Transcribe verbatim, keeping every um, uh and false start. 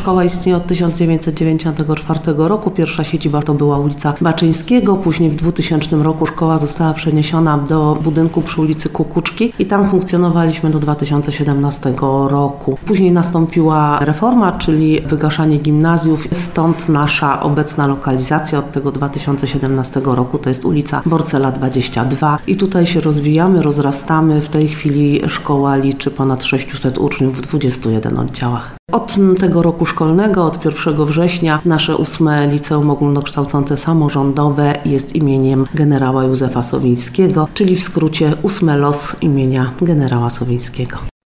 szkoła istnieje od tysiąc dziewięćset dziewięćdziesiątego czwartego roku. Pierwsza siedziba to była ulica Baczyńskiego, później w dwutysięcznym roku szkoła została przeniesiona do budynku przy ulicy Kukuczki i tam funkcjonowaliśmy do dwa tysiące siedemnastego roku. Później nastąpiła reforma, czyli wygaszanie gimnazjów, stąd nasza obecna lokalizacja od tego dwa tysiące siedemnastego roku to jest ulica Worcela dwadzieścia dwa i tutaj się rozwijamy, rozrastamy. W tej chwili szkoła liczy ponad sześciuset uczniów w dwudziestu jeden oddziałach. Od tego roku szkolnego, od pierwszego września, nasze ósme liceum ogólnokształcące samorządowe jest imieniem generała Józefa Sowińskiego, czyli w skrócie ósme los imienia generała Sowińskiego.